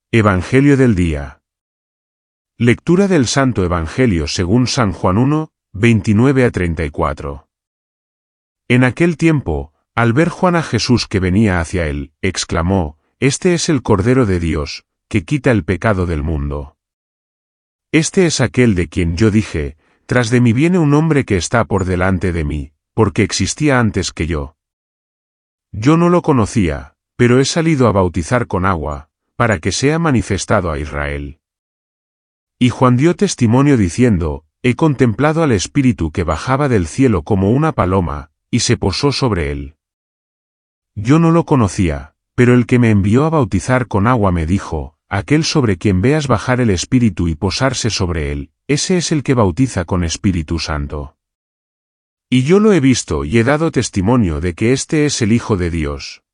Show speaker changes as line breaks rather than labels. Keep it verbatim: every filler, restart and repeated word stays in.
Evangelio del día. Lectura del Santo Evangelio según San Juan uno, veintinueve a treinta y cuatro. En aquel tiempo, al ver Juan a Jesús que venía hacia él, exclamó: «Este es el Cordero de Dios, que quita el pecado del mundo». Este es aquel de quien yo dije: «Tras de mí viene un hombre que está por delante de mí, porque existía antes que yo». Yo no lo conocía, pero he salido a bautizar con agua, para que sea manifestado a Israel. Y Juan dio testimonio diciendo: «He contemplado al Espíritu que bajaba del cielo como una paloma, y se posó sobre él». Yo no lo conocía, pero el que me envió a bautizar con agua me dijo: «Aquel sobre quien veas bajar el Espíritu y posarse sobre él, ese es el que bautiza con Espíritu Santo». Y yo lo he visto y he dado testimonio de que este es el Hijo de Dios.